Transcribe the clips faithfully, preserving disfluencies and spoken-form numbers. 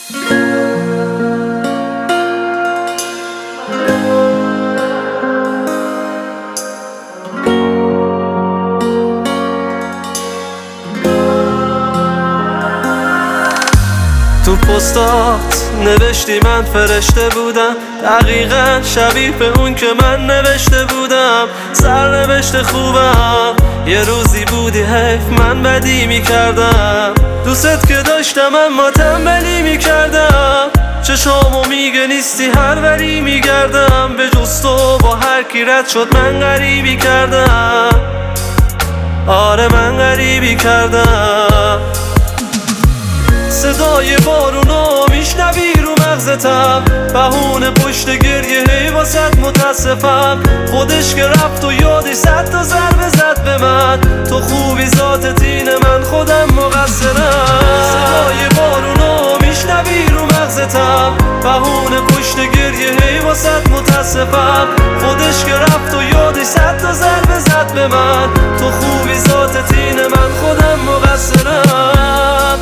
تو پستات نوشتی من فرشته بودم، دقیقا شبیه به اون که من نوشته بودم. سرنوشت خوبم یه روزی بودی حیف من بدی میکردم. دوست که داشتم اما تنبلی میکردم. چشامو میگه نیستی هر وری میگردم. به جز تو با هر کی رد شد من غریبی کردم. آره من غریبی کردم. صدای بارونو میشنوی رو مغزتم، بهونه پشت گریه هی واسد متاسفم. خودش که رفت و یادی صد تا ضربه زد به من. تو خوبی ذات تین من خودم مقصرم. صدای بارونو میشنوی رو مغزتم، بهونه پشت گریه هی واسد متاسفم. خودش که رفت و یادی صد تا ضربه زد به من. تو خوبی ذات تین من خودم مقصرم.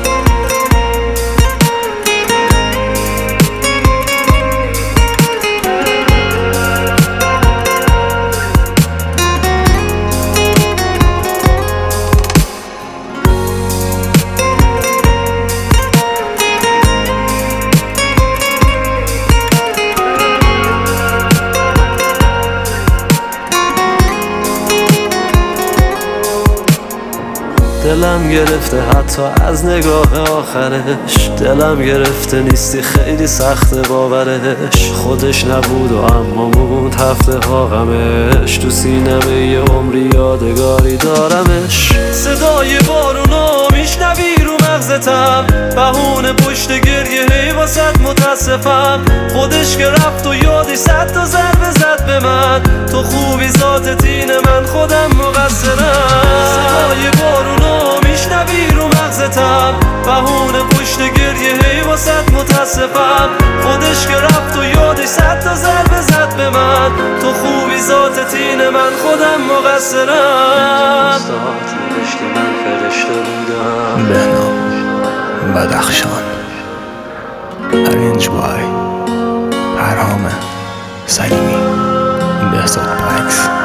دلم گرفته حتی از نگاه آخرش، دلم گرفته نیستی خیلی سخته باورش. خودش نبود و اما موند هفته ها غمش. تو سینمه یه عمری یادگاری دارمش. صدای بارونو میشنوی رو مغزتم، بهونه پشت گریه هی واسد متاسفم. خودش که رفت و یادی صد تا ضربه زد به من. تو خوبی ذات تین من خودم مقصرم. صدای بارونو میشنوی رو مغزتم، بهونه پشت گریه هی واسد متاسفم. خودش که رفت و یادی صد تا ضربه زد به من. تو خوبی ذات تین من خودم مقصرم. پستات نوشتی من فرشته بودم. بهنام بدخشان، ارنج بای پرهام سلیمی، بهزاد پکس.